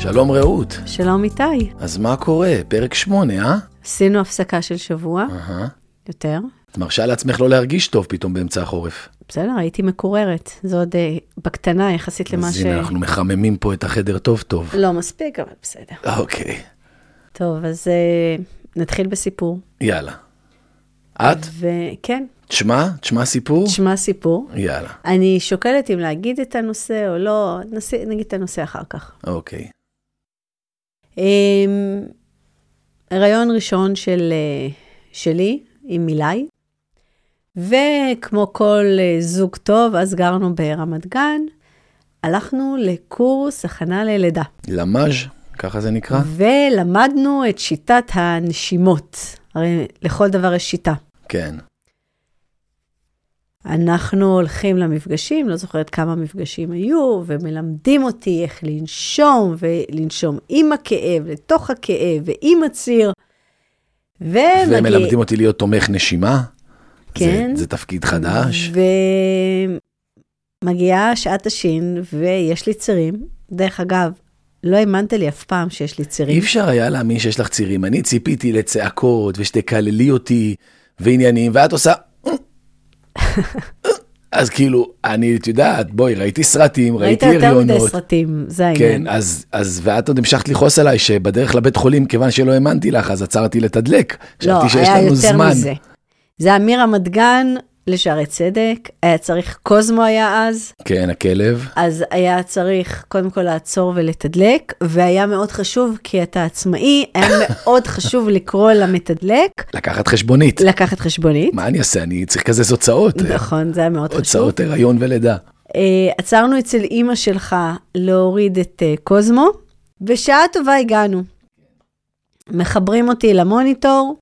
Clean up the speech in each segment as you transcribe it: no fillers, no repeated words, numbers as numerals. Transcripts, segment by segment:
שלום רעות. שלום איתי. אז מה קורה? פרק 8, עשינו הפסקה של שבוע. יותר. את מרשה לעצמך לא להרגיש טוב פתאום באמצע החורף. בסדר, הייתי מקוררת. זה עוד בקטנה יחסית למה אז הנה, אנחנו מחממים פה את החדר טוב. לא מספיק, אבל בסדר. אוקיי. טוב, אז נתחיל בסיפור. יאללה. את? כן. תשמע סיפור? תשמע סיפור. יאללה. אני שוקלת אם להגיד את הנושא או לא, נגיד את הנושא אחר כך. אוקיי. הריון ראשון שלי עם מילי, וכמו כל זוג טוב, אז גרנו ברמת גן, הלכנו לקורס הכנה ללידה. למאז', ככה זה נקרא? ולמדנו את שיטת הנשימות. הרי לכל דבר יש שיטה. כן. אנחנו הולכים למפגשים, לא זוכרת כמה מפגשים היו, ומלמדים אותי איך לנשום, ולנשום עם הכאב, לתוך הכאב, ועם הציר. ומלמדים אותי להיות תומך נשימה. כן. זה תפקיד חדש. ומגיעה שעת השין, ויש לי צירים. דרך אגב, לא האמנת לי אף פעם שיש לי צירים. אי אפשר היה להאמין שיש לך צירים. אני ציפיתי לצעקות, ושתקללי אותי, ועניינים, ואת עושה... אז כאילו, אני, את יודעת, בואי, ראיתי סרטים, ראיתי הריונות. ראית יותר מדי סרטים, זה העניין. כן, אז ואת עוד המשכת לכעוס עליי, שבדרך לבית חולים, כיוון שלא האמנתי לך, אז עצרתי לתדלק. לא, היה יותר מזה. זה היה מרמת גן לשערי צדק, היה צריך, קוזמו היה אז. כן, הכלב. אז היה צריך קודם כל לעצור ולתדלק, והיה מאוד חשוב, כי אתה עצמאי, היה מאוד חשוב לקרוא למתדלק. לקחת חשבונית. לקחת חשבונית. מה אני אעשה? אני צריך כזה הוצאות. נכון, זה היה מאוד חשוב. הוצאות הריון ולידה. עצרנו אצל אמא שלך להוריד את קוזמו, בשעה טובה הגענו. מחברים אותי למוניטור,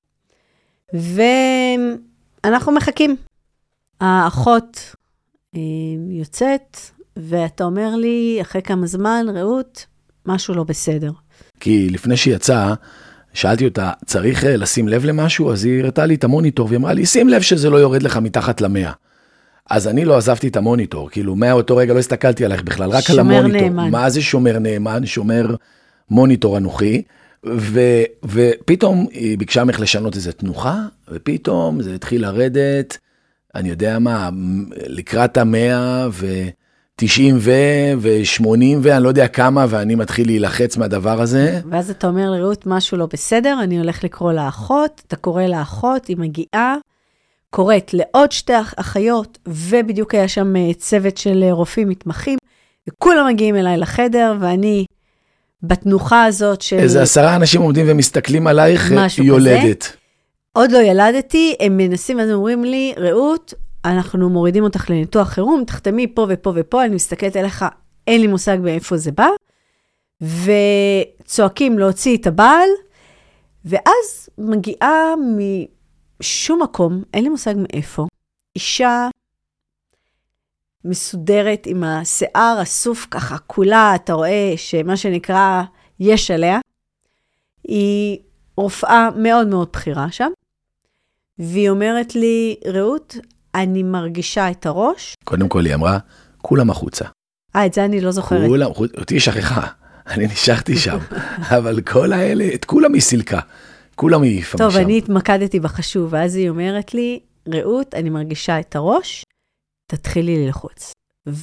ואנחנו מחכים. האחות יוצאת, ואתה אומר לי, אחרי כמה זמן, רעות, משהו לא בסדר. כי לפני שהיא יצאה, שאלתי אותה, צריך לשים לב למשהו? אז היא הראתה לי את המוניטור, והיא אמרה לי, שים לב שזה לא יורד לך מתחת ל100. אז אני לא עזבתי את המוניטור, כאילו, מאותו רגע לא הסתכלתי עליך בכלל, רק על המוניטור. נאמן. מה זה שומר נאמן? שומר מוניטור אנוכי, ופתאום היא ביקשה ממך לשנות איזו תנוחה, ופתאום זה התחיל לרדת, אני יודע מה, לקראת 100 ו90 ו80 ואני לא יודע כמה, ואני מתחיל להילחץ מהדבר הזה. ואז אתה אומר לראות משהו לא בסדר, אני הולך לקרוא לאחות, אתה קורא לאחות, היא מגיעה, קוראת לעוד 2 אחיות, ובדיוק היה שם צוות של רופאים מתמחים, וכולם מגיעים אליי לחדר, ואני בתנוחה הזאת של... איזה 10 אנשים עומדים ומסתכלים עלייך, יולדת. כזה. עוד לא ילדתי, הם מנסים, אז אומרים לי, רעות, אנחנו מורידים אותך לניתוח חירום, תחתמי פה ופה ופה, אני מסתכלת אליך, אין לי מושג מאיפה זה בא, וצועקים להוציא את הבעל, ואז מגיעה משום מקום, אין לי מושג מאיפה, אישה מסודרת עם השיער הסוף ככה, כולה, אתה רואה שמה שנקרא יש עליה, היא רופאה מאוד מאוד בכירה שם, והיא אומרת לי, רעות, אני מרגישה את הראש. קודם כל היא אמרה, כולם החוצה. את זה אני לא זוכרת. אותי שכחה, אני נשארתי שם, אבל כל האלה, את כולם היא סילקה, כולם היא העיפה משם. טוב, אני התמקדתי בחשוב, ואז היא אומרת לי, רעות, אני מרגישה את הראש, תתחילי ללחוץ.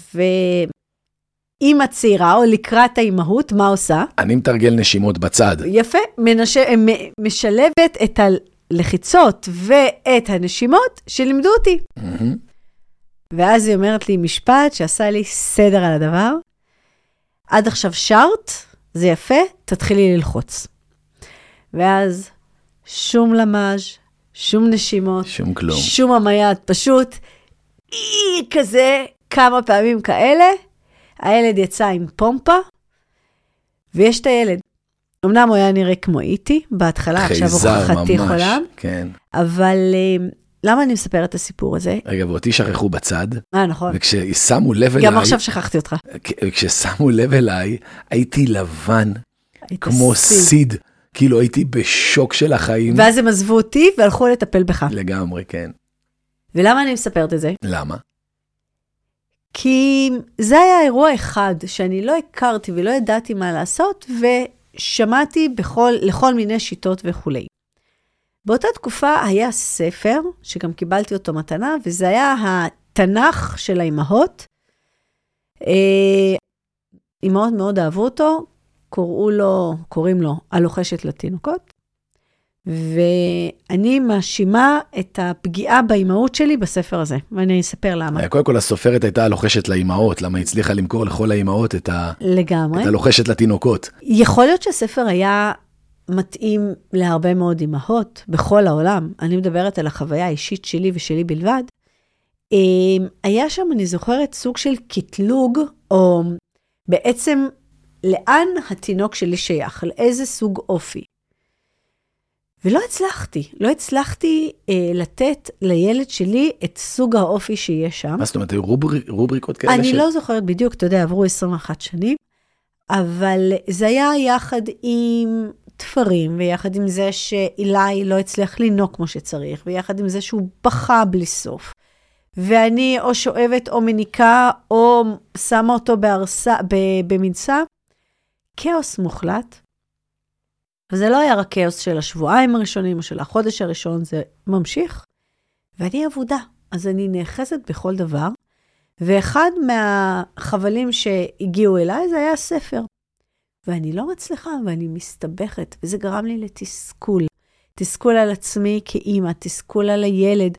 ואמא צעירה, או לקראת האימהות, מה עושה? אני מתרגל נשימות בצד. יפה, משלבת את הלחיצות ואת הנשימות שלימדו אותי. ואז היא אומרת לי משפט שעשה לי סדר על הדבר. עד עכשיו שרת, זה יפה, תתחילי ללחוץ. ואז שום למאז', שום נשימות, שום כלום. שום המייד, פשוט כזה כמה פעמים כאלה. הילד יצא עם פומפה, ויש את הילד. אמנם הוא היה נראה כמו איתי, בהתחלה, עכשיו הוא חתיך עולם. כן. אבל למה אני מספרת את הסיפור הזה? רגע, ואותי שכחו בצד. נכון. וכששמו לב אליי... גם עכשיו שכחתי אותך. וכששמו לב אליי, הייתי לבן, כמו סיד. כאילו הייתי בשוק של החיים. ואז הם עזבו אותי והלכו לטפל בך. לגמרי, כן. ולמה אני מספרת את זה? למה? כי זה היה אירוע אחד שאני לא הכרתי ולא ידעתי מה לעשות, ושמעתי לכל מיני שיטות וכו'. באותה תקופה היה ספר, שגם קיבלתי אותו מתנה, וזה היה התנ"ך של האימהות. אימהות מאוד אהבו אותו, קוראים לו הלוחשת לתינוקות, ואני מאשימה את הפגיעה באימהות שלי בספר הזה, ואני אספר למה. קודם כל הסופרת הייתה הלוחשת לאימהות, למה הצליחה למכור לכל האימהות את הלוחשת לתינוקות. יכול להיות שהספר היה מתאים להרבה מאוד אימהות בכל העולם, אני מדברת על החוויה האישית שלי ושלי בלבד. היה שם, אני זוכרת, סוג של קטלוג, או בעצם לאן התינוק שלי שייך, לאיזה סוג אופי. ולא הצלחתי לתת לילד שלי את סוג האופי שיש שם. מה זאת אומרת, רובריקות כאלה? אני לא זוכרת בדיוק, אתה יודע, עברו 21 שנים, אבל זה היה יחד עם תפרים, ויחד עם זה שאילי לא הצליח לנוק כמו שצריך, ויחד עם זה שהוא בכה בלי סוף. ואני או שואבת או מניקה, או שמה אותו במנסה. כאוס מוחלט. וזה לא היה רק כאוס של השבועיים הראשונים, או של החודש הראשון, זה ממשיך. ואני עבודה, אז אני נאחזת בכל דבר. ואחד מהחבלים שהגיעו אליי, זה היה הספר. ואני לא מצליחה, ואני מסתבכת, וזה גרם לי לתסכול. תסכול על עצמי כאימא, תסכול על הילד.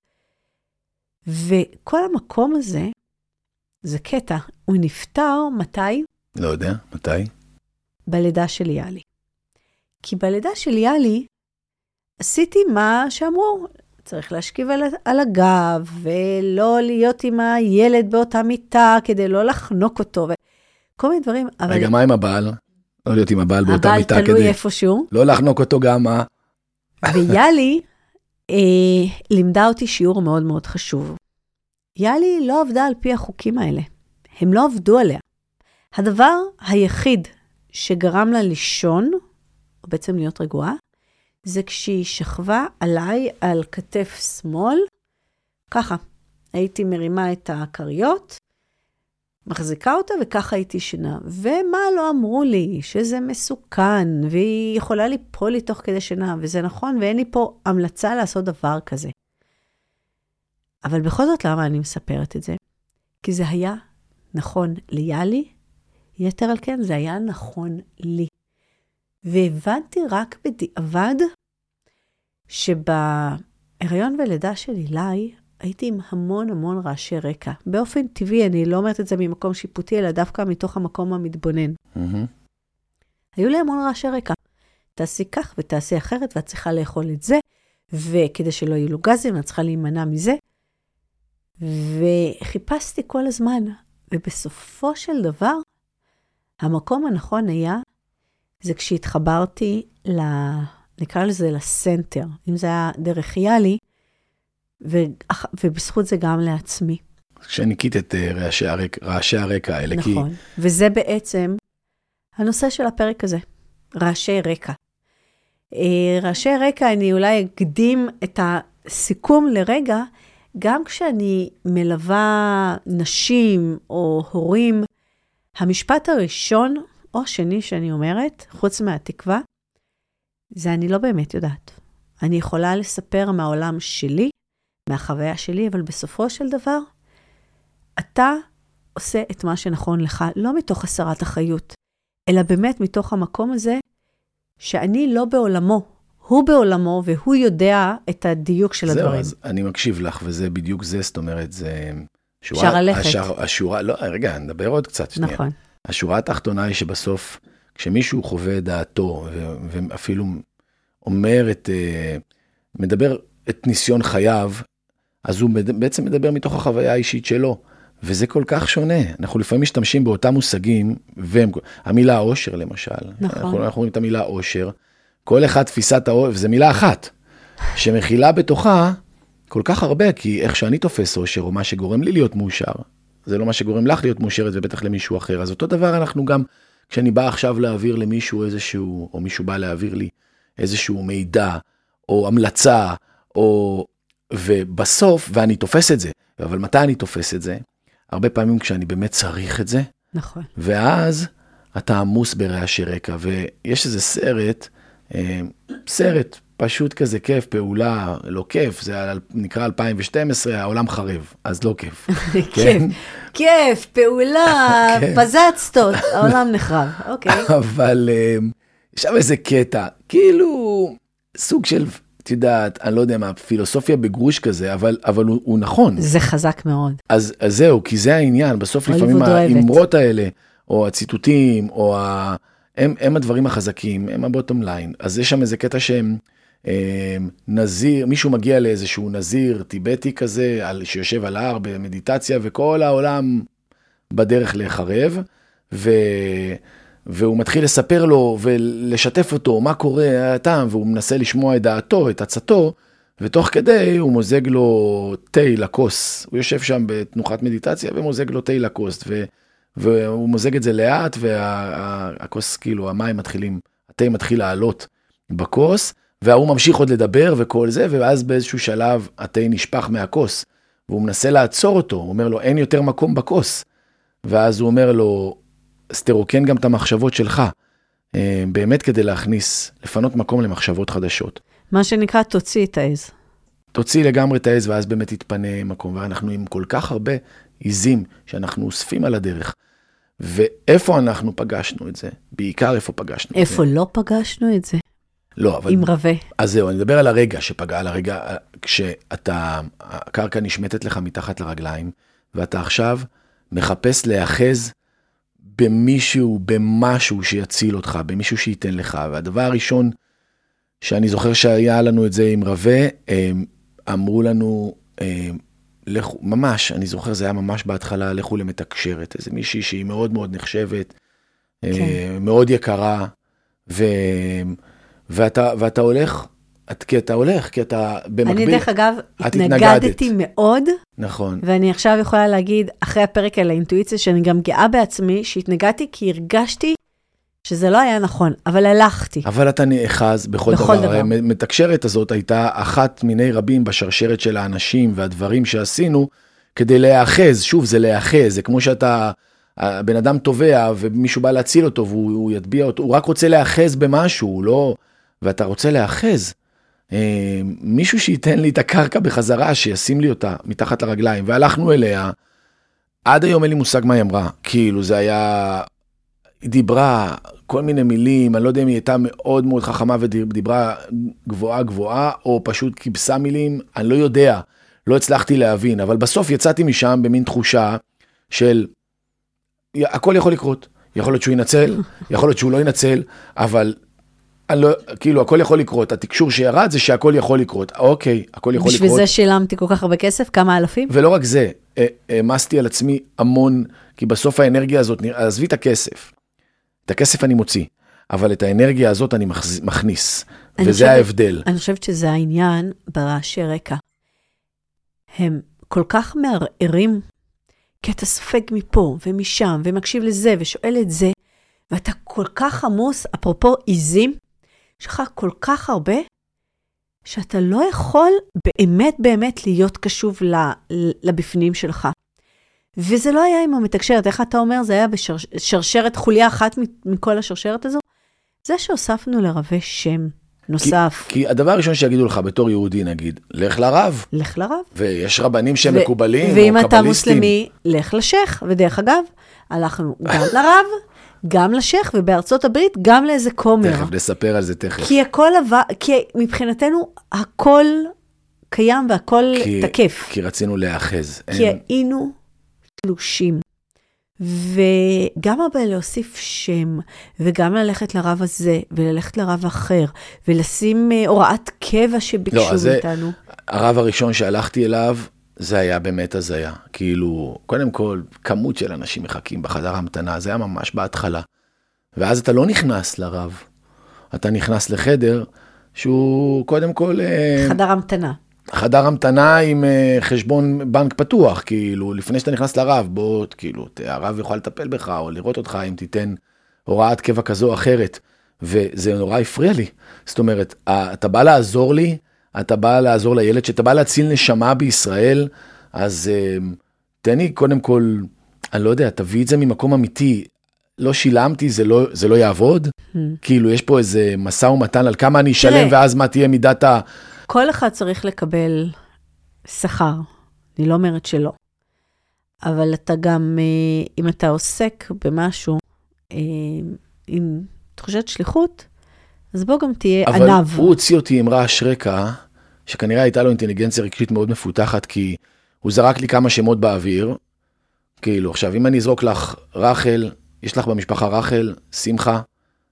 וכל המקום הזה, זה קטע, הוא נפטר מתי? לא יודע, מתי? בלידה של יאלי. כי בלידה של יאלי, עשיתי מה שאמרו, צריך להשכיב על הגב, ולא להיות עם הילד באותה מיטה, כדי לא לחנוק אותו, וכל מיני דברים. רגע, מה עם הבעל? לא להיות עם הבעל באותה מיטה, הבעל תלוי איפשהו. לא לחנוק אותו גם, מה? ויאלי לימדה אותי שיעור מאוד מאוד חשוב. יאלי לא עבדה על פי החוקים האלה. הם לא עבדו עליה. הדבר היחיד שגרם לה לישון, או בעצם להיות רגועה, זה כשהיא שכבה עליי על כתף שמאל, ככה. הייתי מרימה את הקריות, מחזיקה אותה וככה הייתי שינה. ומה לא אמרו לי? שזה מסוכן, והיא יכולה ליפול לי תוך כדי שינה, וזה נכון, ואין לי פה המלצה לעשות דבר כזה. אבל בכל זאת למה אני מספרת את זה? כי זה היה נכון ליאלי, יתר על כן זה היה נכון לי. והבנתי רק בדיעבד שבהיריון ולידה של אילי הייתי עם המון המון רעשי רקע. באופן טבעי, אני לא אומרת את זה ממקום שיפוטי, אלא דווקא מתוך המקום המתבונן. היו לי המון רעשי רקע. תעשי כך ותעשי אחרת, ואת צריכה לאכול את זה, וכדי שלא יהיו לו גזים, את צריכה להימנע מזה. וחיפשתי כל הזמן, ובסופו של דבר, המקום הנכון היה, זה כשהתחברתי נקרא לזה לסנטר, אם זה היה דרך יאלי, ובזכות זה גם לעצמי. כשניקית את רעשי הרקע האלה. נכון, וזה בעצם הנושא של הפרק הזה, רעשי רקע. רעשי רקע, אני אולי אקדים את הסיכום לרגע, גם כשאני מלווה נשים או הורים, המשפט הראשון או השני שאני אומרת, חוץ מהתקווה, זה אני לא באמת יודעת. אני יכולה לספר מהעולם שלי, מהחוויה שלי, אבל בסופו של דבר, אתה עושה את מה שנכון לך, לא מתוך הסרת החיות, אלא באמת מתוך המקום הזה, שאני לא בעולמו, הוא בעולמו, והוא יודע את הדיוק של הדברים. זהו, אז אני מקשיב לך, וזה בדיוק זה, זאת אומרת, זה... אפשר ללכת. השורה, לא, רגע, נדבר עוד קצת שנייה. נכון. השורה התחתונה היא שבסוף, כשמישהו חווה דעתו, ואפילו אומר מדבר את ניסיון חייו, אז הוא בעצם מדבר מתוך החוויה האישית שלו, וזה כל כך שונה. אנחנו לפעמים משתמשים באותם מושגים, המילה האושר למשל. נכון. אנחנו רואים את המילה אושר, כל אחד תפיסת האושר, וזה מילה אחת, שמכילה בתוכה כל כך הרבה, כי איך שאני תופס אושר, או מה שגורם לי להיות מאושר, זה לא מה שגורם לך להיות מאושרת, ובטח למישהו אחר. אז אותו דבר אנחנו גם, כשאני בא עכשיו להעביר למישהו איזשהו, או מישהו בא להעביר לי איזשהו מידע, או המלצה, ובסוף, ואני תופס את זה, אבל מתי אני תופס את זה? הרבה פעמים כשאני באמת צריך את זה, נכון. ואז אתה עמוס ברעשי רקע, ויש איזה סרט פשוט כזה כיף, פעולה, לא כיף, זה נקרא 2012, העולם חרב, אז לא כיף. כיף, פעולה, פזצתות, העולם נחרב, אוקיי. אבל יש שם איזה קטע, כאילו סוג של, את יודעת, אני לא יודע מה, פילוסופיה בגרוש כזה, אבל הוא נכון. זה חזק מאוד. אז זהו, כי זה העניין, בסוף לפעמים האמרות האלה, או הציטוטים, או הם הדברים החזקים, הם הבוטום ליין. אז יש שם איזה קטע שהם נזיר, מישהו מגיע לאיזשהו נזיר טיבטי כזה, שיושב על ההר במדיטציה, וכל העולם בדרך לחרב, והוא מתחיל לספר לו ולשתף אותו מה קורה הטעם, והוא מנסה לשמוע את דעתו, את עצתו, ותוך כדי הוא מוזג לו תה לכוס. הוא יושב שם בתנוחת מדיטציה ומוזג לו תה לכוס, והוא מוזג את זה לאט, והכוס, כאילו, המים מתחילים, התה מתחיל לעלות בכוס, והוא ממשיך עוד לדבר וכל זה, ואז באיזשהו שלב התה נשפך מהכוס, והוא מנסה לעצור אותו, הוא אומר לו, אין יותר מקום בכוס. ואז הוא אומר לו, סטרוקן גם את המחשבות שלך, באמת כדי לפנות מקום למחשבות חדשות. מה שנקרא, תוציא את העז. תוציא לגמרי את העז, ואז באמת יתפנה מקום, ואנחנו עם כל כך הרבה עיזים שאנחנו אוספים על הדרך. ואיפה אנחנו פגשנו את זה? בעיקר איפה פגשנו את זה? איפה לא פגשנו את זה? לא, אבל... עם רווה. אז זהו, אני מדבר על הרגע שפגע, על הרגע הקרקע נשמטת לך מתחת לרגליים, ואתה עכשיו מחפש להאחז במישהו, במשהו שיציל אותך, במישהו שייתן לך. והדבר הראשון שאני זוכר שהיה לנו את זה עם רווה, אמרו לנו, ממש, אני זוכר, זה היה ממש בהתחלה, לכו למתקשרת, איזה מישהי שהיא מאוד מאוד נחשבת, מאוד יקרה, ואתה הולך, כי אתה במקביל. אני דרך אגב, התנגדתי מאוד. נכון. ואני עכשיו יכולה להגיד, אחרי הפרק על האינטואיציה, שאני גם גאה בעצמי, שהתנגדתי כי הרגשתי שזה לא היה נכון, אבל הלכתי. אבל אתה נאחז בכל דבר. מתקשרת הזאת הייתה אחת מיני רבים בשרשרת של האנשים והדברים שעשינו, כדי להאחז. שוב, זה להאחז, זה כמו שאתה, בן אדם תובע, ומישהו בא להציל אותו, והוא יטביע אותו, הוא רק רוצה להאחז במשהו, לא, ואתה רוצה להאחז. מישהו שייתן לי את הקרקע בחזרה, שישים לי אותה מתחת לרגליים, והלכנו אליה, עד היום אין לי מושג מה היא אמרה, כאילו זה היה, היא דיברה כל מיני מילים, אני לא יודע אם היא הייתה מאוד מאוד חכמה, ודיברה גבוהה גבוהה, או פשוט קיבסה מילים, אני לא יודע, לא הצלחתי להבין, אבל בסוף יצאתי משם במין תחושה של, הכל יכול לקרות, יכול להיות שהוא ינצל, יכול להיות שהוא לא ינצל, אבל לא, כאילו, הכל יכול לקרות. התקשור שירד זה שהכל יכול לקרות. אוקיי, הכל יכול לקרות. בשביל זה שילמתי כל כך הרבה כסף, כמה אלפים? ולא רק זה, העמסתי על עצמי המון, כי בסוף האנרגיה הזאת, עזבי את הכסף. את הכסף אני מוציא, אבל את האנרגיה הזאת אני מכניס. וזה ההבדל. אני חושבת שזה העניין ברעשי רקע. הם כל כך מערערים, כי אתה סופג מפה ומשם, ומקשיב לזה ושואל את זה, ואתה כל כך עמוס, אפרופו עיזים, יש לך כל כך הרבה, שאתה לא יכול באמת להיות קשוב לבפנים שלך. וזה לא היה עם המתקשרת, איך אתה אומר? זה היה בשרשרת חוליה אחת מכל השרשרת הזו? זה שהוספנו לרווה שם נוסף. כי הדבר הראשון שיגידו לך בתור יהודי, נגיד, לך לרב. לך לרב. ויש רבנים שהם מקובלים או ואם קבליסטים. אתה מוסלמי, לך לשייך. ודרך אגב, הלכנו גם לרב, גם לשייך, ובארצות הברית גם לאיזה כומר. תכף, נספר על זה תכף. כי מבחינתנו הכל קיים והכל תקף. כי רצינו להאחז. כי היינו תלושים. וגם אבל להוסיף שם, וגם ללכת לרב הזה, וללכת לרב אחר, ולשים הוראת קבע שביקשו מאיתנו. הרב הראשון שהלכתי אליו, זה היה באמת הזיה. כאילו, קודם כל, כמות של אנשים מחכים בחדר המתנה, זה היה ממש בהתחלה. ואז אתה לא נכנס לרב. אתה נכנס לחדר שהוא קודם כל... חדר המתנה. חדר המתנה עם חשבון בנק פתוח, כאילו, לפני שאתה נכנס לרב, בוא, כאילו, הרב יוכל לטפל בך, או לראות אותך אם תיתן הוראת קבע כזו או אחרת. וזה נורא הפריע לי. זאת אומרת, אתה בא לעזור לי, אתה בא לעזור לילד, שאתה בא להציל נשמה בישראל, אז תן לי קודם כל, אני לא יודע, תביא את זה ממקום אמיתי, לא שילמתי, זה לא יעבוד? כאילו, יש פה איזה מסע ומתן על כמה אני אשלם, ואז מה תהיה מידת ה... כל אחד צריך לקבל שכר, אני לא אומרת שלא. אבל אתה גם, אם אתה עוסק במשהו, עם תחושת שליחות, אז בוא גם תהיה ענב. אבל הוא הוציא אותי עם רעש רקע, שכנראה הייתה לו אינטליגנציה רגשית מאוד מפותחת, כי הוא זרק לי כמה שמות באוויר, כאילו, עכשיו, אם אני אזרוק לך רחל, יש לך במשפחה רחל, שמחה,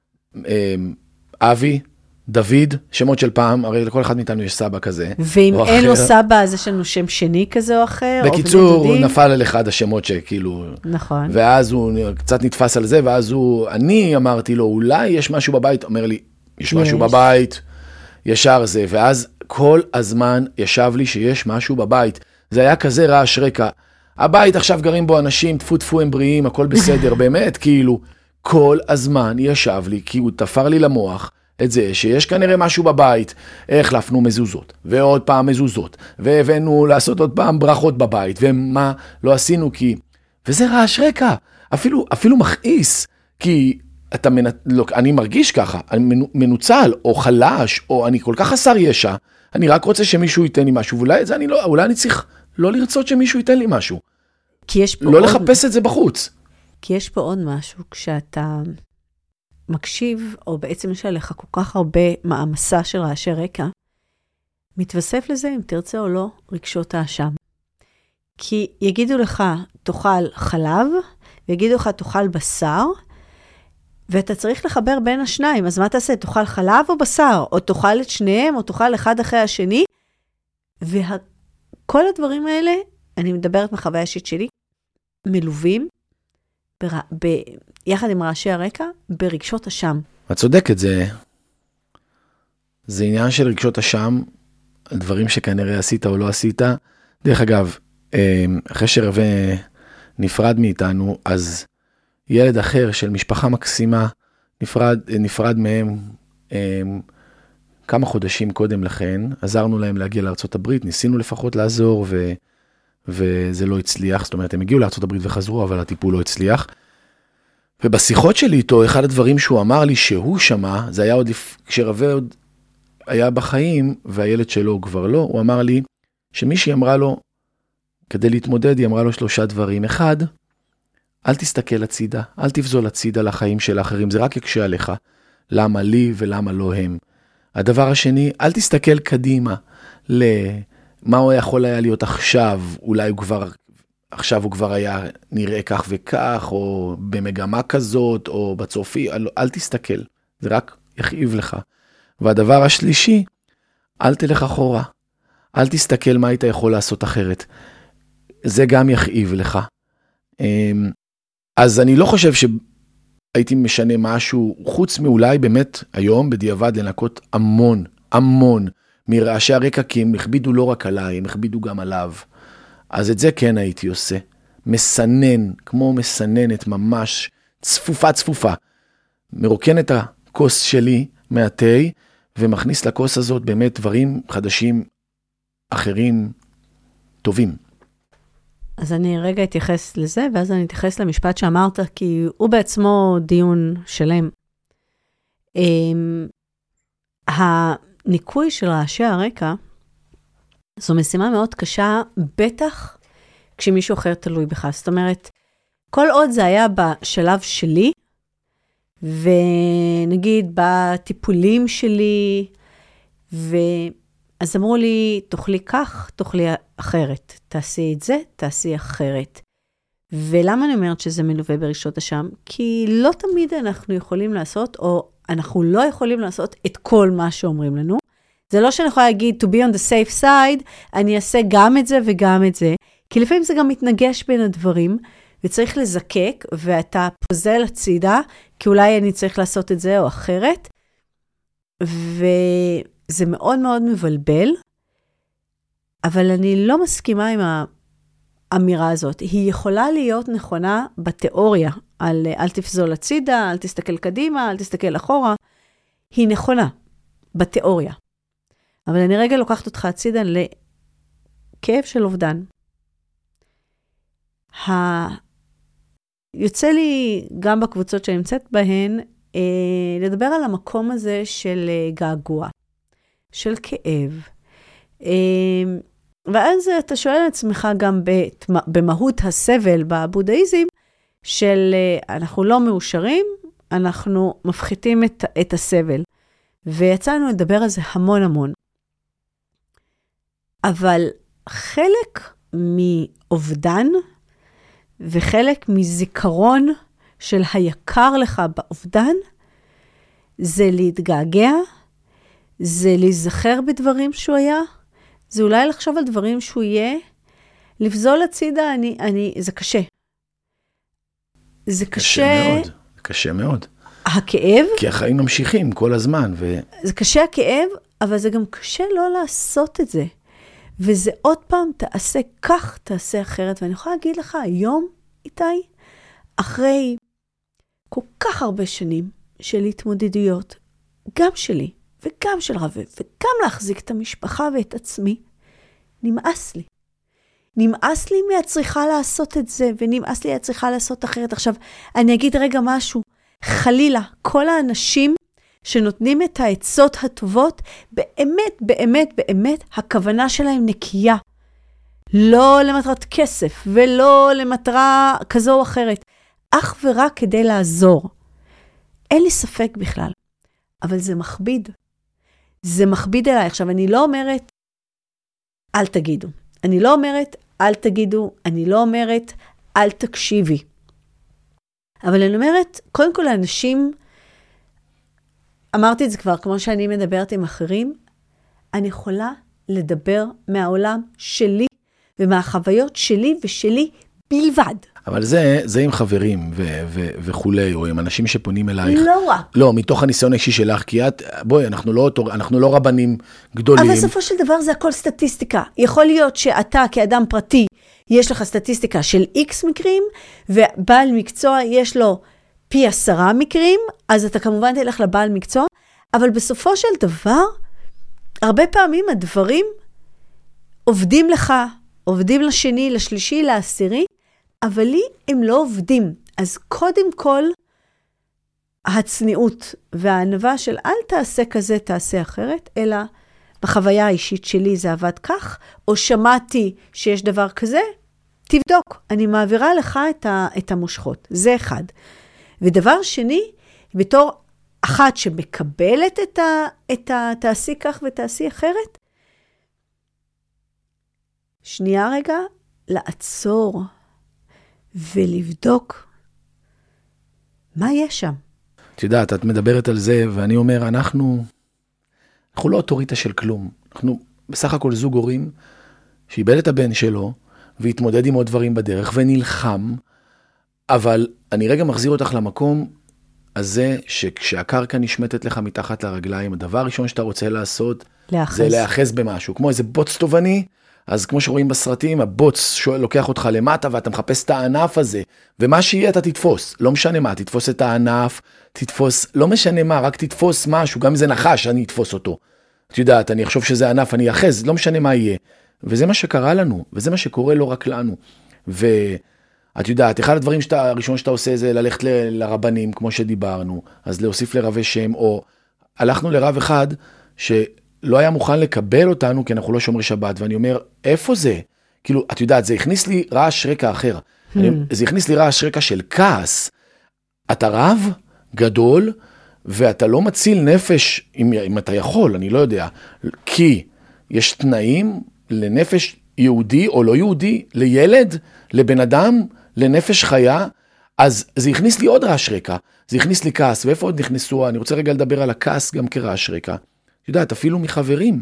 אבי, דוד, שמות של פעם, הרי לכל אחד מאיתנו יש סבא כזה. ואם אין לו סבא, אז יש לנו שם שני כזה או אחר? בקיצור, הוא נפל על אחד השמות שכאילו... נכון. ואז הוא קצת נתפס על זה, ואז אני אמרתי לו, אולי יש משהו בבית, אומר לי, יש משהו בבית, ישר זה, ואז כל הזמן ישב לי שיש משהו בבית. זה היה כזה רעש רקע. הבית עכשיו גרים בו אנשים, טפו טפו הם בריאים, הכל בסדר, באמת, כאילו, כל הזמן ישב לי, כי הוא תפר לי למוח את זה, שיש כנראה משהו בבית, החלפנו מזוזות, ועוד פעם מזוזות, והבאנו לעשות עוד פעם ברכות בבית, ומה לא עשינו, כי... וזה רעש רקע, אפילו מכעיס, כי אני מרגיש ככה, אני מנוצל, או חלש, או אני כל כך חסר ישע, אני רק רוצה שמישהו ייתן לי משהו, ואולי אני צריך לא לרצות שמישהו ייתן לי משהו. לא לחפש את זה בחוץ. כי יש פה עוד משהו, כשאתה מקשיב, או בעצם יש עליך כל כך הרבה מעמסה של רעשי רקע, מתווסף לזה, אם תרצה או לא, רגשות האשם. כי יגידו לך, תאכל חלב, ויגידו לך, תאכל בשר, ואתה צריך לחבר בין השניים, אז מה תעשה? תאכל חלב או בשר? או תאכל את שניהם, או תאכל אחד אחרי השני? וכל הדברים האלה, אני מדברת מחוויה אישית שלי, מלווים, יחד עם רעשי הרקע, ברגשות אשם. את צודקת, זה עניין של רגשות אשם, דברים שכנראה עשית או לא עשית. דרך אגב, אחרי שרווה נפרד מאיתנו, אז ילד אחר של משפחה מקסימה, נפרד מהם כמה חודשים קודם לכן, עזרנו להם להגיע לארצות הברית, ניסינו לפחות לעזור, וזה לא הצליח, זאת אומרת, הם הגיעו לארצות הברית וחזרו, אבל הטיפול לא הצליח. ובשיחות שלי איתו, אחד הדברים שהוא אמר לי שהוא שמע, זה היה עוד כשרווה עוד היה בחיים, והילד שלו כבר לא, הוא אמר לי, שמישהי אמרה לו, כדי להתמודד, היא אמרה לו 3 דברים. 1, אל תסתכל הצידה, אל תפזול הצידה לחיים של האחרים, זה רק יקשה עליך, למה לי ולמה לא הם. הדבר השני, אל תסתכל קדימה, מה הוא יכול היה להיות עכשיו, אולי עכשיו הוא כבר היה נראה כך וכך, או במגמה כזאת, או בצופי, אל תסתכל, זה רק יכאיב לך. והדבר השלישי, אל תלך אחורה, אל תסתכל מה היית יכול לעשות אחרת, זה גם יכאיב לך. אז אני לא חושב שהייתי משנה משהו, חוץ מאולי באמת היום בדיעבד לנקות המון מרעשי הרקע, כי הם הכבידו לא רק עליי, הם הכבידו גם עליו. אז את זה כן הייתי עושה. מסנן, כמו מסננת ממש, צפופה. מרוקן את הכוס שלי מהתה, ומכניס לכוס הזאת באמת דברים חדשים, אחרים, טובים. אז אני רגע אתייחס לזה, ואז אני אתייחס למשפט שאמרת, כי הוא בעצמו דיון שלם. הניקוי של רעשי הרקע, זו משימה מאוד קשה, בטח כשמישהו אחר תלוי בך. זאת אומרת, כל עוד זה היה בשלב שלי, ונגיד בטיפולים שלי, אז אמרו לי, תאכלי כך, תאכלי אחרת. תעשי את זה, תעשי אחרת. ולמה אני אומרת שזה מלווה ברגשות אשם? כי לא תמיד אנחנו יכולים לעשות, או אנחנו לא יכולים לעשות את כל מה שאומרים לנו. זה לא שאני יכולה להגיד, to be on the safe side, אני אעשה גם את זה וגם את זה. כי לפעמים זה גם מתנגש בין הדברים, וצריך לזקק, ואתה פוזל הצידה, כי אולי אני צריך לעשות את זה או אחרת. וזה מאוד מאוד מבלבל, אבל אני לא מסכימה עם האמירה הזאת. היא יכולה להיות נכונה בתיאוריה, על אל תפזול הצידה, אל תסתכל קדימה, אל תסתכל אחורה. היא נכונה בתיאוריה. אבל אני רגע לוקחת אותך הצידה לכאב של אובדן. יוצא לי גם בקבוצות שאני נמצאת בהן, לדבר על המקום הזה של געגוע, של כאב. ואז אתה שואל את עצמך גם במהות הסבל בבודהיזם, של אנחנו לא מאושרים, אנחנו מפחיתים את הסבל. ויצאנו לדבר על זה המון המון. אבל חלק מאובדן, וחלק מזיכרון של היקר לך באובדן, זה להתגעגע, זה להיזכר בדברים שהוא היה, זה אולי לחשוב על דברים שהוא יהיה, לבזול הצידה, זה קשה. זה קשה מאוד, קשה מאוד. הכאב. כי החיים ממשיכים כל הזמן. זה קשה הכאב, אבל זה גם קשה לא לעשות את זה. וזה עוד פעם, תעשה כך, תעשה אחרת. ואני יכולה להגיד לך, היום, איתי, אחרי כל כך הרבה שנים של התמודדויות, גם שלי וגם של רבי, וגם להחזיק את המשפחה ואת עצמי, נמאס לי. נמאס לי מהצריכה לעשות את זה, ונמאס לי מהצריכה לעשות אחרת. עכשיו, אני אגיד רגע משהו. חלילה, כל האנשים שנותנים את העצות הטובות, באמת, באמת, באמת, הכוונה שלהם נקייה. לא למטרת כסף, ולא למטרה כזו או אחרת. אך ורק כדי לעזור. אין לי ספק בכלל. אבל זה מכביד. זה מכביד אליי. עכשיו, אני לא אומרת, אל תגידו. אני לא אומרת, אל תגידו. אני לא אומרת, אל תקשיבי. אבל אני אומרת, קודם כל האנשים, אמרתי את זה כבר, כמו שאני מדברת עם אחרים, אני יכולה לדבר מהעולם שלי, ומהחוויות שלי ושלי בלבד. אבל זה עם חברים וכולי, או עם אנשים שפונים אלייך. לא רק. לא, מתוך הניסיון האישי שלך, כי בואי, אנחנו לא רבנים גדולים. אבל בסופו של דבר זה הכל סטטיסטיקה. יכול להיות שאתה כאדם פרטי, יש לך סטטיסטיקה של X מקרים, ובעל מקצוע יש לו פי 10 מקרים, אז אתה כמובן תלך לבעל מקצוע, אבל בסופו של דבר, הרבה פעמים הדברים עובדים לך, עובדים לשני, לשלישי, לעשירי, אבל לי הם לא עובדים. אז קודם כל, הצניעות והענווה של אל תעשה כזה, תעשה אחרת, אלא בחוויה האישית שלי זה עבד כך, או שמעתי שיש דבר כזה, תבדוק, אני מעבירה לך את המושכות. זה אחד. ודבר שני, בתור אחת שמקבלת את תעשי כך ותעשי אחרת, שנייה רגע, לעצור ולבדוק מה יש שם. את יודעת, את מדברת על זה, ואני אומר, אנחנו לא אוטוריטה של כלום. אנחנו בסך הכל זוג הורים, שאיבד את הבן שלו, והתמודד עם עוד דברים בדרך, ונלחם, אבל אני רגע מחזיר אותך למקום הזה, שכשהקרקע נשמטת לך מתחת לרגליים, הדבר הראשון שאתה רוצה לעשות, זה להאחז במשהו. כמו איזה בוץ תובעני, אז כמו שרואים בסרטים, הבוץ לוקח אותך למטה, ואתה מחפש את הענף הזה, ומה שיהיה אתה תתפוס, לא משנה מה, תתפוס את הענף, תתפוס, לא משנה מה, רק תתפוס משהו, גם אם זה נחש, אני אתפוס אותו. את יודעת, אני אחשוב שזה ענף, אני אחז, לא משנה מה יהיה. וזה מה שקרה לנו, וזה מה שקורה לא רק לנו. ואת יודעת, אחד הדברים הראשון שאתה עושה זה ללכת לרבנים, כמו שדיברנו, אז להוסיף לרבי שם, או הלכנו לרב אחד שלא היה מוכן לקבל אותנו, כי אנחנו לא שומרי שבת, ואני אומר, איפה זה? כאילו, את יודעת, זה הכניס לי רעש רקע אחר. זה הכניס לי רעש רקע של כעס. אתה רב גדול, ואתה לא מציל נפש, אם אתה יכול, אני לא יודע, כי יש תנאים לנפש יהודי או לא יהודי, לילד, לבן אדם, לנפש חיה, אז זה הכניס לי עוד רעש רקע, זה הכניס לי כעס, ואיפה עוד נכנסו? אני רוצה רגע לדבר על הכעס גם כרעש רקע. את יודעת, אפילו מחברים,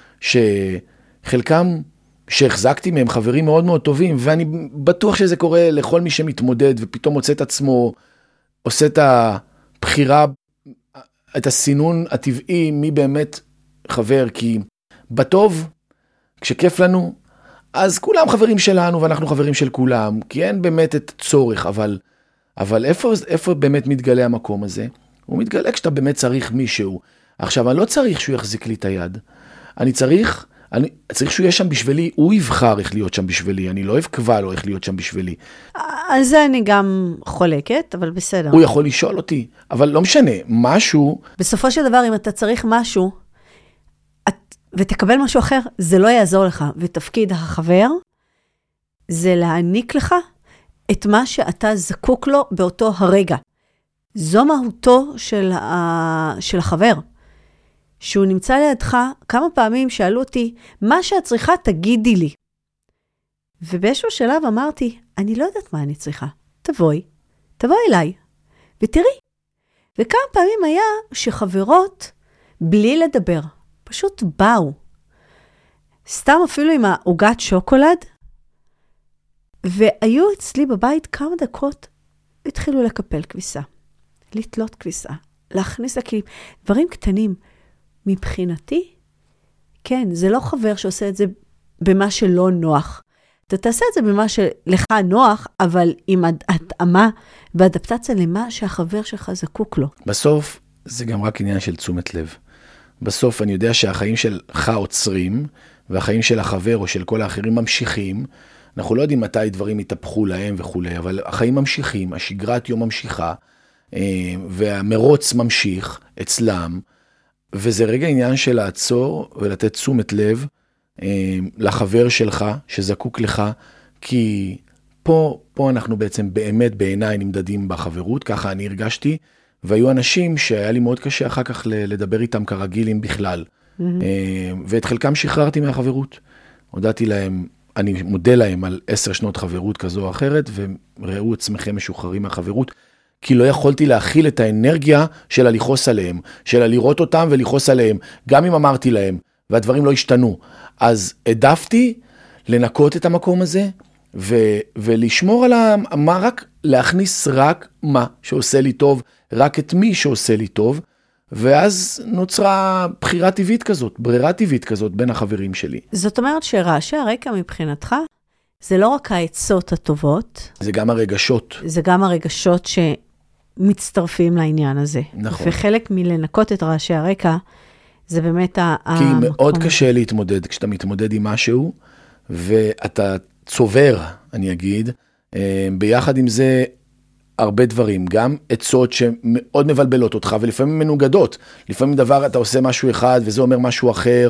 שחלקם שהחזקתי מהם חברים מאוד מאוד טובים, ואני בטוח שזה קורה לכל מי שמתמודד, ופתאום מוצא את עצמו, עושה את הבחירה, את הסינון הטבעי, מי באמת חבר, כי בטוב, כשכיף לנו, אז כולם חברים שלנו, ואנחנו חברים של כולם, כי אין באמת את צורך, אבל איפה באמת מתגלה המקום הזה? הוא מתגלה כשאתה באמת צריך מישהו. עכשיו, אני לא צריך שהוא יחזיק לי את היד. אני צריך, צריך שהוא יהיה שם בשבילי, הוא יבחר איך להיות שם בשבילי, אני לא אבקווה לו איך להיות שם בשבילי. על זה אני גם חולקת, אבל בסדר. הוא יכול לשאול אותי, אבל לא משנה, משהו... בסופו של דבר, אם אתה צריך משהו, ותקבל משהו אחר, זה לא יעזור לך. ותפקיד החבר, זה להעניק לך את מה שאתה זקוק לו באותו הרגע. זו מהותו של החבר. שהוא נמצא לידך, כמה פעמים שאלו אותי, מה שאת צריכה תגידי לי. ובאיזשהו שלב אמרתי, אני לא יודעת מה אני צריכה. תבואי אליי, ותראי. וכמה פעמים היה שחברות, בלי לדבר, פשוט באו. סתם אפילו עם העוגת שוקולד, והיו אצלי בבית כמה דקות, התחילו לקפל כביסה, לתלות כביסה, להכניס לכלים, דברים קטנים. מבחינתי, כן, זה לא חבר שעושה את זה במה שלא נוח. אתה תעשה את זה במה שלך נוח, אבל עם התאמה ואדפטציה למה שהחבר שלך זקוק לו. בסוף, זה גם רק עניין של תשומת לב. בסוף אני יודע שהחיים שלך עוצרים, והחיים של החבר או של כל האחרים ממשיכים. אנחנו לא יודעים מתי דברים יתהפכו להם וכו', אבל החיים ממשיכים, השגרת יום ממשיכה, והמרוץ ממשיך אצלם, וזה רגע עניין של לעצור ולתת תשומת לב לחבר שלך שזקוק לך, כי פה אנחנו בעצם באמת בעיניי נמדדים בחברות, ככה אני הרגשתי, והיו אנשים שהיה לי מאוד קשה אחר כך לדבר איתם כרגיל אם בכלל, ואת חלקם שחררתי מהחברות, הודעתי להם, אני מודה להם על 10 שנות חברות כזו או אחרת, וראו עצמכם משוחררים מהחברות, כי לא יכולתי להכיל את האנרגיה של הלכוס עליהם, של לראות אותם ולכוס עליהם, גם אם אמרתי להם, והדברים לא השתנו. אז העדפתי לנקות את המקום הזה, ולשמור על מה רק, להכניס רק מה שעושה לי טוב, רק את מי שעושה לי טוב, ואז נוצרה בחירה טבעית כזאת, ברירה טבעית כזאת בין החברים שלי. זאת אומרת שרעשי הרקע מבחינתך, זה לא רק העצות הטובות. זה גם הרגשות. זה גם הרגשות שמצטרפים לעניין הזה. נכון. וחלק מלנקות את רעשי הרקע, זה באמת כי מאוד קשה להתמודד, כשאתה מתמודד עם משהו, ואתה צובר, אני אגיד, ביחד עם זה הרבה דברים, גם עצות שמאוד מבלבלות אותך, ולפעמים מנוגדות. לפעמים דבר, אתה עושה משהו אחד, וזה אומר משהו אחר,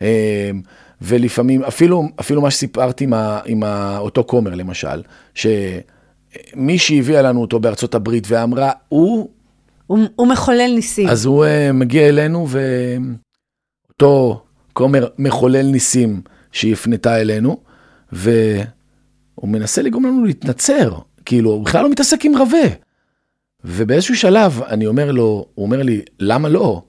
ולפעמים, אפילו מה שסיפרתי עם אותו כומר, למשל, שמי שהביאה לנו אותו בארצות הברית, ואמרה, הוא מחולל ניסים. אז הוא מגיע אלינו, ואותו כומר מחולל ניסים שהפנתה אלינו, והוא מנסה לגרום לנו להתנצר, כאילו, הוא בכלל לא מתעסק עם רווה. ובאיזשהו שלב, אני אומר לו, הוא אומר לי, למה לא?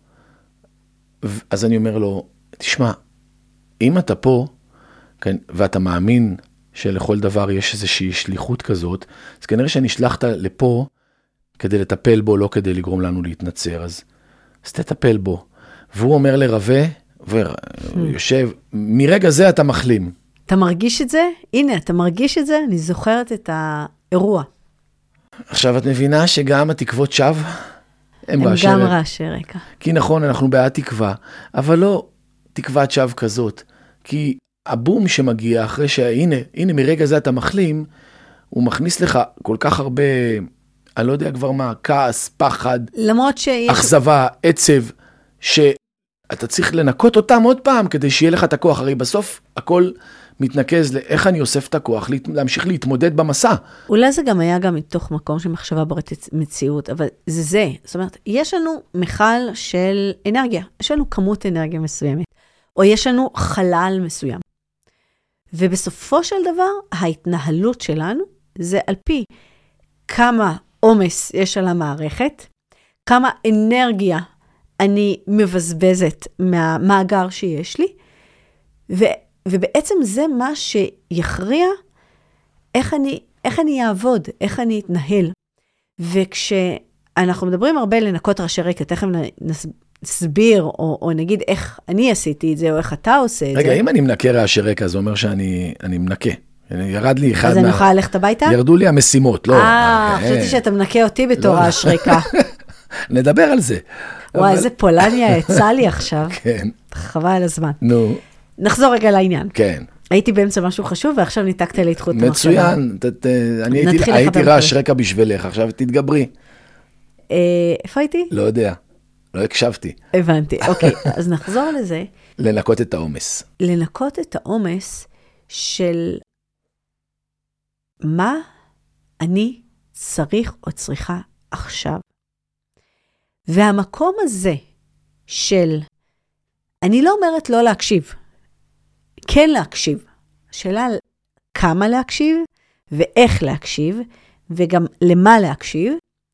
אז אני אומר לו, תשמע, אם אתה פה, כן, ואתה מאמין שלכל דבר יש איזושהי שליחות כזאת, אז כנראה שנשלחת לפה כדי לטפל בו, לא כדי לגרום לנו להתנצר, אז תטפל בו. והוא אומר לרווה, והוא יושב, מרגע זה אתה מחלים. אתה מרגיש את זה? הנה, אתה מרגיש את זה? אני זוכרת את האירוע. עכשיו את מבינה שגם התקוות שווא, הם גם רעשי רקע. כי נכון, אנחנו בעד תקווה, אבל לא תקוות שווא כזאת. כי הבום שמגיע אחרי הנה מרגע זה אתה מחלים, הוא מכניס לך כל כך הרבה, אני לא יודע כבר מה, כעס, פחד, אכזבה, עצב, שאתה צריך לנקות אותם עוד פעם, כדי שיהיה לך את הכוח. הרי בסוף הכל מתנקז לאיך אני אוסף את הכוח, להמשיך להתמודד במסע. אולי זה גם היה גם מתוך מקום של מחשבה ברת מציאות, אבל זה. זאת אומרת, יש לנו מיכל של אנרגיה, יש לנו כמות אנרגיה מסוימת, או יש לנו חלל מסוים. ובסופו של דבר, ההתנהלות שלנו, זה על פי כמה עומס יש על המערכת, כמה אנרגיה אני מבזבזת מהמאגר שיש לי, ובעצם זה מה שיכריע איך אני אעבוד, איך אני אתנהל. וכשאנחנו מדברים הרבה לנקות ראשי רקע, תכף נסביר, או נגיד איך אני עשיתי את זה, או איך אתה עושה את זה. רגע, אם אני מנקה ראשי רקע, זה אומר שאני מנקה. ירד לי אחד אז אני יכולה ללכת הביתה? ירדו לי המשימות, לא. חשבתי שאתה מנקה אותי בתור ראש רקע. נדבר על זה. וואי, איזה פולניה יצא לי עכשיו. כן. חבל על הזמן. נו. נחזור רגע לעניין. כן. הייתי באמצע משהו חשוב, ועכשיו ניתקת לי את חוט המחשבה. מצוין, אני הייתי רעש רקע בשבילך, עכשיו תתגברי. איפה הייתי? לא יודע, לא הקשבתי. הבנתי, אוקיי, אז נחזור לזה. לנקות את העומס. לנקות את העומס של מה אני צריך או צריכה עכשיו. והמקום הזה של, אני לא אומרת לא להקשיב, כן להקשיב. השאלה על כמה להקשיב ואיך להקשיב, וגם למה להקשיב.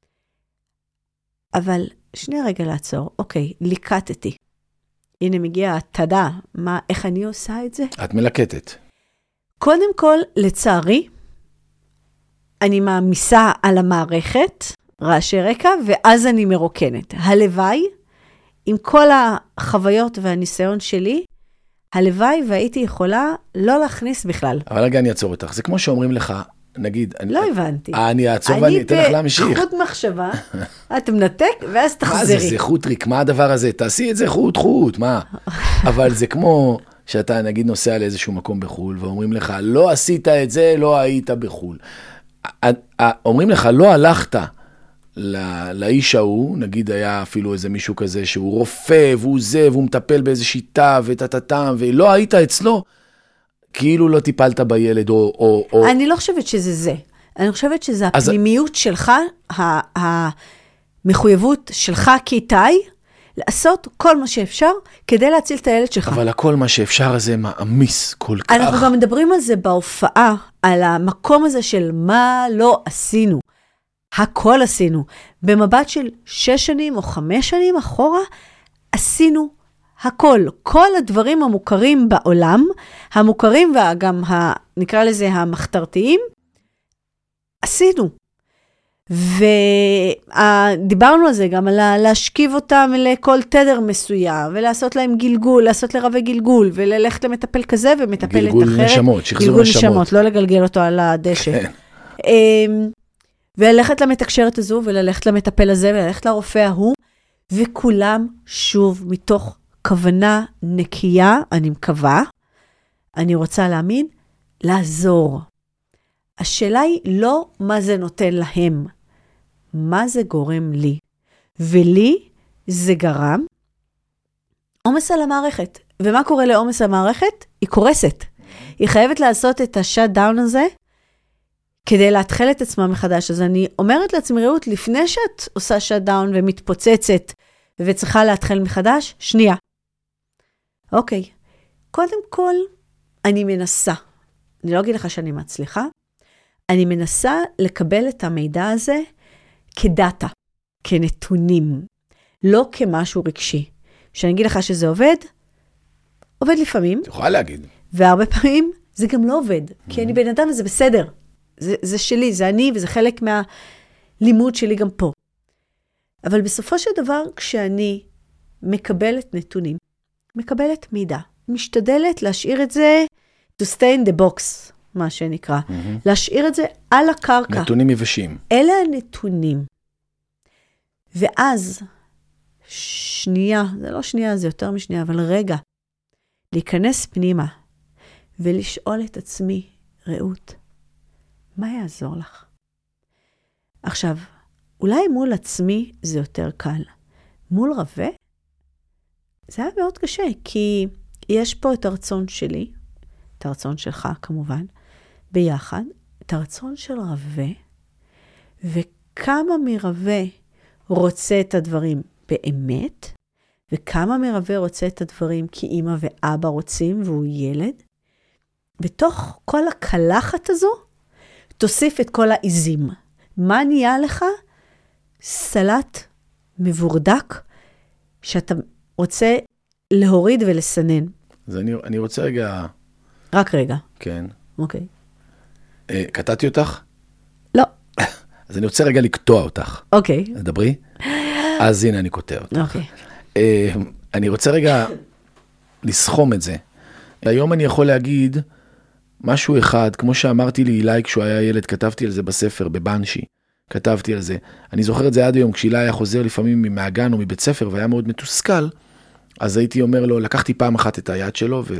אבל שנייה רגע לעצור, אוקיי, ליקטתי. הנה מגיעה התדה, איך אני עושה את זה? את מלקטת. קודם כל, לצערי, אני מעמיסה על המערכת, רעשי רקע, ואז אני מרוקנת. הלוואי, עם כל החוויות והניסיון שלי, הלוואי והייתי יכולה לא להכניס בכלל. אבל רגע אני אעצור אותך. זה כמו שאומרים לך, נגיד... לא הבנתי. אני אעצור ואני אתן לך להמשיך. אני בחוט מחשבה, אתה מנתק ואז תחזרי. מה זה חוטריק? מה הדבר הזה? תעשי את זה חוט, מה? אבל זה כמו שאתה נגיד נוסע לאיזשהו מקום בחול, ואומרים לך, לא עשית את זה, לא היית בחול. אומרים לך, לא הלכת לאיש ההוא, נגיד היה אפילו איזה מישהו כזה שהוא רופא, והוא זה, והוא מטפל באיזו שיטה, וטטטם, ולא היית אצלו, כאילו לא טיפלת בילד, או... אני לא חושבת שזה זה. אני חושבת שזה הפנימיות שלך, המחויבות שלך כאיתי, לעשות כל מה שאפשר, כדי להציל את הילד שלך. אבל הכל מה שאפשר הזה מעמיס כל כך. אנחנו גם מדברים על זה בהופעה, על המקום הזה של מה לא עשינו. הכל עשינו. במבט של 6 שנים או 5 שנים אחורה, עשינו הכל. כל הדברים המוכרים בעולם, המוכרים וגם נקרא לזה המחתרתיים, עשינו. ודיברנו על זה גם, על להשכיב אותם לכל תדר מסוים, ולעשות להם גלגול, לעשות לרבי גלגול, וללכת למטפל כזה ומטפלת אחרת. גלגול נשמות, שחזור נשמות. לא לגלגל אותו על הדשא. כן. וללכת למתקשרת הזו, וללכת למטפל הזה, וללכת לרופא ההוא, וכולם שוב מתוך כוונה נקייה, אני מקווה, אני רוצה להאמין, לעזור. השאלה היא לא מה זה נותן להם, מה זה גורם לי. ולי זה גרם עומס על המערכת. ומה קורה לעומס המערכת? היא קורסת. היא חייבת לעשות את השאט דאון הזה, כדי להתחיל את עצמה מחדש. אז אני אומרת לעצמי, רעות, לפני שאת עושה שאט דאון ומתפוצצת, וצריכה להתחיל מחדש, שנייה. אוקיי. קודם כל, אני מנסה. אני לא אגיד לך שאני מצליחה. אני מנסה לקבל את המידע הזה כדאטה, כנתונים, לא כמשהו רגשי. שאני אגיד לך שזה עובד, עובד לפעמים. את יכולה להגיד. והרבה פעמים זה גם לא עובד, כי אני בן אדם וזה בסדר. זה שלי, זה אני, וזה חלק מהלימוד שלי גם פה. אבל בסופו של דבר, כשאני מקבלת נתונים, מקבלת מידע, משתדלת להשאיר את זה, to stay in the box, מה שנקרא. להשאיר את זה על הקרקע. נתונים יבשים. אלה הנתונים. ואז, שנייה, זה לא שנייה, זה יותר משנייה, אבל רגע, להיכנס פנימה, ולשאול את עצמי, רעות, מה יעזור לך? עכשיו, אולי מול עצמי זה יותר קל. מול רווה, זה היה מאוד קשה, כי יש פה את הרצון שלי, את הרצון שלך כמובן, ביחד, את הרצון של רווה, וכמה מרווה רוצה את הדברים באמת, וכמה מרווה רוצה את הדברים כי אמא ואבא רוצים והוא ילד. בתוך כל הקלחת הזו, תוסיף את כל העיזים. מה נהיה לך? סלט מבורדק, שאתה רוצה להוריד ולסנן. אז אני רוצה רגע... רק רגע. כן. אוקיי. קטעתי אותך? לא. אז אני רוצה רגע לקטוע אותך. אוקיי. דברי. אז הנה אני קוטע אותך. אוקיי. אני רוצה רגע לסכום את זה. היום אני יכול להגיד משהו אחד, כמו שאמרתי לי אילי כשהוא היה ילד, כתבתי על זה בספר, בבנשי. כתבתי על זה. אני זוכר את זה עד היום, כשאילי היה חוזר לפעמים מהגן או מבית ספר, והיה מאוד מתוסכל, אז הייתי אומר לו, לקחתי פעם אחת את היד שלו,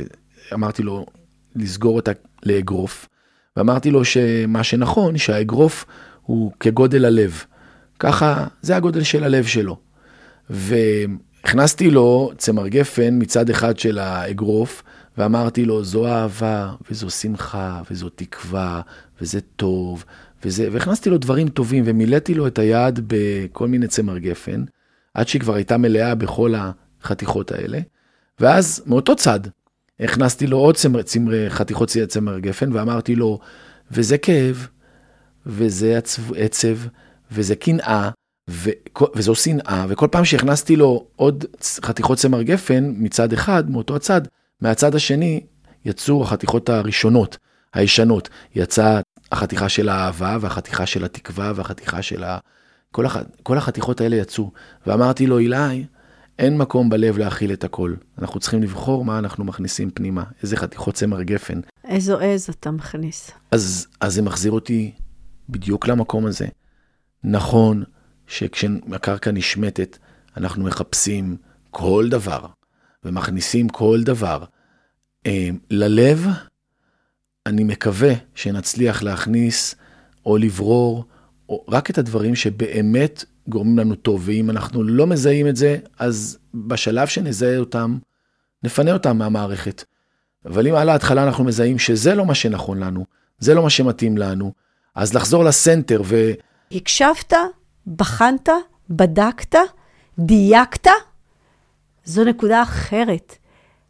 אמרתי לו לסגור אותה לאגרוף, ואמרתי לו שמה שנכון, שהאגרוף הוא כגודל הלב. ככה, זה הגודל של הלב שלו. והכנסתי לו צמר גפן מצד אחד של האגרוף, ואמרתי לו, זו אהבה, וזו שמחה, וזו תקווה, וזה טוב, והכנסתי לו דברים טובים, ומילאתי לו את היד בכל מיני צמר גפן, עד שהיא כבר הייתה מלאה בכל החתיכות האלה, ואז מאותו צד, הכנסתי לו עוד חתיכות צמר גפן, ואמרתי לו, וזה כאב, וזה עצב, וזה קנאה, וזו שנאה, וכל פעם שהכנסתי לו עוד חתיכות צמר גפן מצד אחד, מאותו הצד, מהצד השני יצאו החתיכות הראשונות, הישנות, יצאה החתיכה של האהבה, והחתיכה של התקווה, והחתיכה של כל החתיכות האלה יצאו, ואמרתי לו, אילי, אין מקום בלב להכיל את הכל. אנחנו צריכים לבחור מה אנחנו מכניסים פנימה, איזה חתיכות צמר גפן. איזו עז אתה מכניס. אז זה מחזיר אותי בדיוק למקום הזה. נכון שכשהקרקע נשמטת, אנחנו מחפשים כל דבר, ומכניסים כל דבר. ללב, אני מקווה שנצליח להכניס או לברור, או רק את הדברים שבאמת גורמים לנו טוב, ואם אנחנו לא מזהים את זה, אז בשלב שנזהה אותם, נפנה אותם מהמערכת. אבל אם על ההתחלה אנחנו מזהים שזה לא מה שנכון לנו, זה לא מה שמתאים לנו, אז לחזור לסנטר הקשבת, בחנת, בדקת, דייקת, זו נקודה אחרת.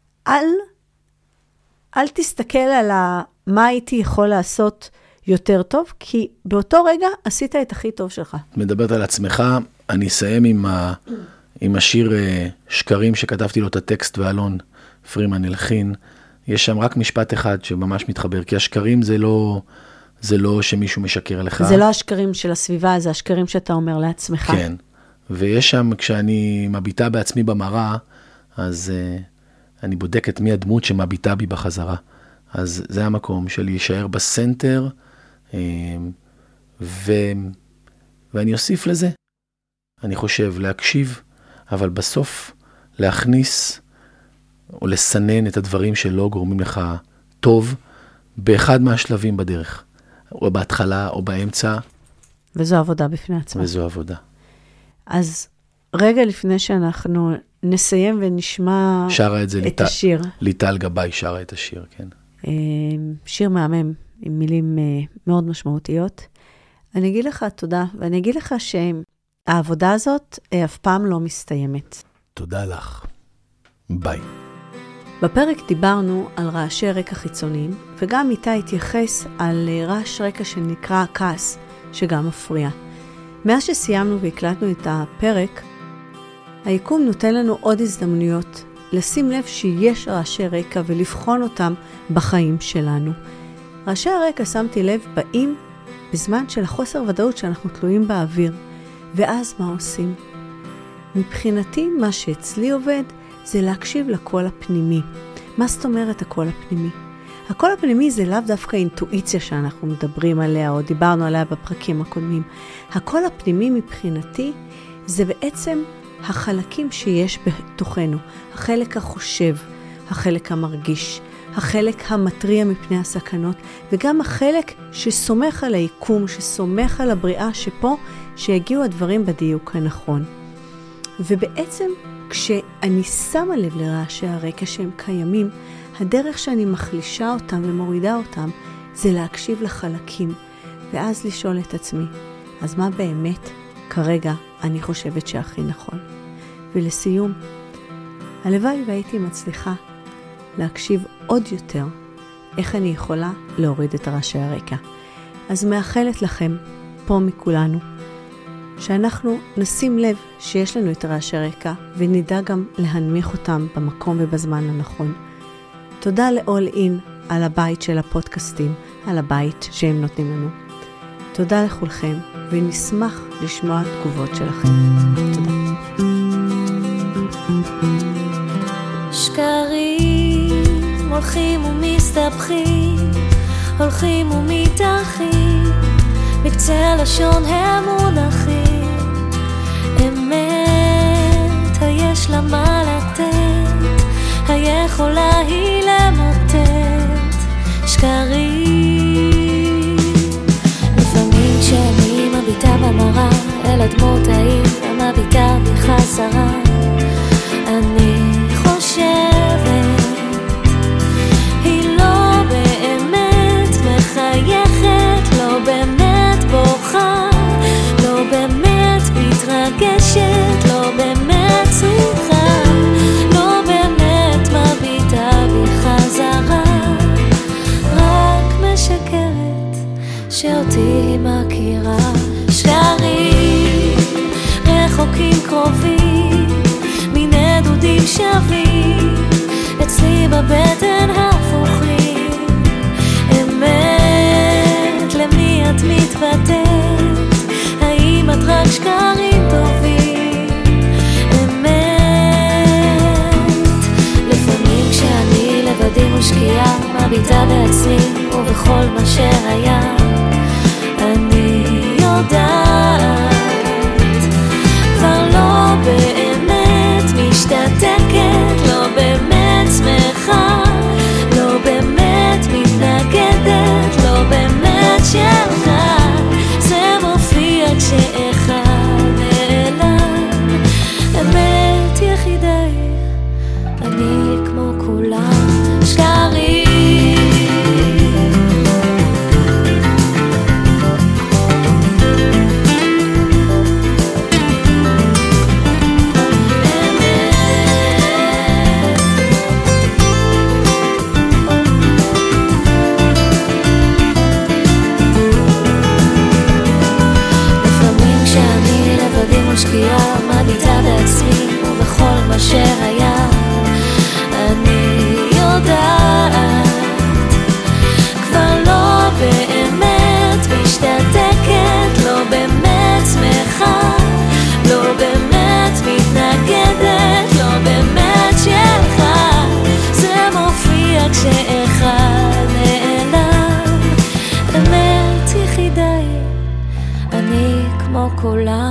אל תסתכל על מה הייתי יכול לעשות יותר טוב, כי באותו רגע עשית את הכי טוב שלך. מדברת על עצמך, אני אסיים עם השיר שקרים שכתבתי לו את הטקסט, ואלון פרימן הלחין. יש שם רק משפט אחד שממש מתחבר, כי השקרים זה לא שמישהו משקר לך. זה לא השקרים של הסביבה, זה השקרים שאתה אומר לעצמך. כן, ויש שם, כשאני מביטה בעצמי במראה, אז אני בודקת מי הדמות שמביטה בי בחזרה. אז זה המקום של להישאר בסנטר, ואני אוסיף לזה, אני חושב, להקשיב, אבל בסוף להכניס או לסנן את הדברים שלא גורמים לך טוב, באחד מהשלבים בדרך, או בהתחלה או באמצע. וזו עבודה בפני עצמה. וזו עבודה. אז רגע לפני שאנחנו נסיים ונשמע את השיר. ליטל גבאי שרה את השיר, כן. שיר מהמם, עם מילים מאוד משמעותיות. אני אגיד לך תודה, ואני אגיד לך שהעבודה הזאת אף פעם לא מסתיימת. תודה לך. ביי. בפרק דיברנו על רעשי רקע חיצוניים, וגם איתה התייחס על רעש רקע שנקרא כעס, שגם מפריע. מאז שסיימנו והקלטנו את הפרק, היקום נותן לנו עוד הזדמנויות לשים לב שיש רעשי רקע ולבחון אותם בחיים שלנו. רעשי הרקע, שמתי לב, באים בזמן של החוסר ודאות שאנחנו תלויים באוויר. ואז מה עושים? מבחינתי, מה שאצלי עובד זה להקשיב לקול הפנימי. מה זאת אומרת הקול הפנימי? הקול הפנימי זה לאו דווקא אינטואיציה שאנחנו מדברים עליה או דיברנו עליה בפרקים הקודמים. הקול הפנימי מבחינתי זה בעצם החלקים שיש בתוכנו, החלק החושב, החלק המרגיש, החלק המטריע מפני הסכנות, וגם החלק שסומך על היקום, שסומך על הבריאה שפה, שיגיעו הדברים בדיוק הנכון. ובעצם כשאני שמה לב לרעשי הרקע שהם קיימים, הדרך שאני מחלישה אותם ומורידה אותם, זה להקשיב לחלקים, ואז לשאול את עצמי, אז מה באמת כרגע אני חושבת שהכי נכון? ולסיום, הלוואי והייתי מצליחה להקשיב עוד יותר איך אני יכולה להוריד את רעשי הרקע. אז מאחלת לכם, פה מכולנו, שאנחנו נשים לב שיש לנו את רעשי הרקע, ונדע גם להנמיך אותם במקום ובזמן הנכון. תודה ל-All In על הבית של הפודקאסטים, על הבית שהם נותנים לנו. תודה לכולכם, ונשמח לשמוע תגובות שלכם. תודה. שקרים הולכים ומסתבכים, הולכים ומתאחים, בקצה הלשון הם מונחים. אמת היש לה מה לתת, היכולה היא למוטט שקרים. לפעמים כשאני מביטה במראה אל הדמות העיר המביטה בחזרה, אני חושבת היא לא באמת מחייכת, לא באמת בוכה, לא באמת מתרגשת, לא באמת צריכה, לא באמת מביטה בחזרה, רק משקרת שאותי היא מכירה. שקרים רחוקים קרובים, מיני דודים שווים, אצלי בבטן הפוכים. אמת, למי את מתבטאת? האם את רק שקרים טובים? אמת, לפעמים כשאני לבדי משקיעה, מביטה בעצמי ובכל מה שהיה, אני יודעת כבר לא באמת משתתקת, לא באמת שמחה, לא באמת מתנגדת, לא באמת שלך. זה מופיע כשאחד נעלם, אמת יחידה אני כמו כולם. שקרים משקיעה, מביטה בעצמי ובכל מה שהיה, אני יודעת כבר לא באמת משתתקת, לא באמת שמחה, לא באמת מתנגדת, לא באמת שלך. זה מופיע כשאחד נעלם, אמת יחידה אני כמו כולם.